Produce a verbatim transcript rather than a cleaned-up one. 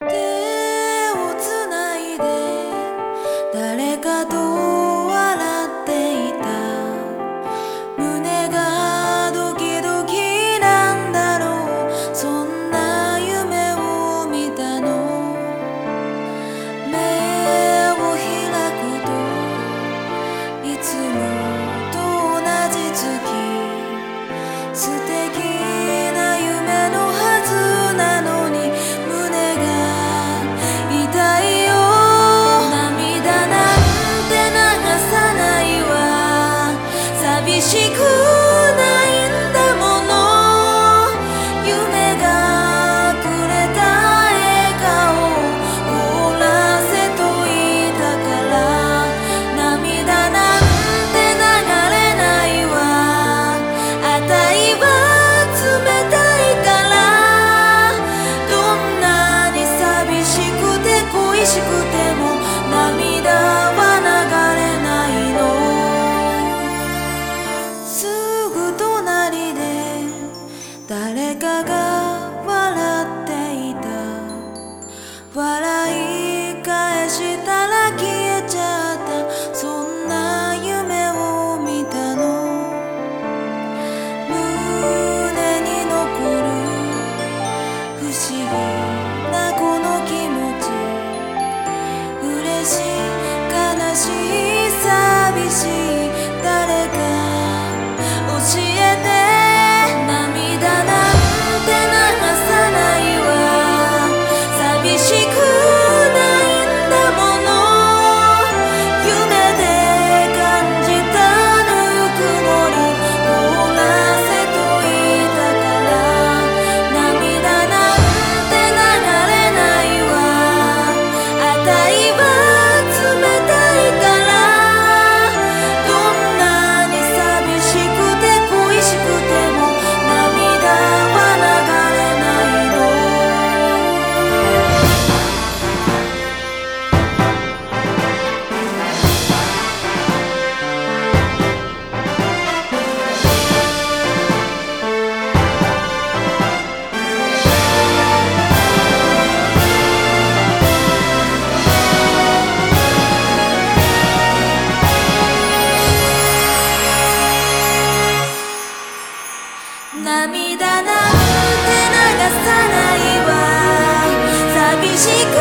手をつないで誰かと笑っていた。胸がドキドキなんだろう。そんな夢を見たの。目を開くといつもと同じ月。素敵な夢のはずなのに胸が痛いよ。涙なんて流さないわ。寂しくないんだもの。夢がくれた笑顔凍らせといたから。涙なんて流れないわ。あたいは冷たいから。どんなに寂しくて恋しくても涙は流れないの。すぐ隣で誰かが笑っていた。笑い返したら消えちゃった。そんな夢を見たの。胸に残る不思議なこの気持ち。嬉しい悲しい寂しい誰か教えて。涙なんて流さないわ。寂しくないんだもの。夢で感じたぬくもり凍らせといたから。涙なんて流れないわ。あたいは冷たいから。どんなに寂しくて恋しくても涙は流れないの。涙なんて流さないわ。寂しく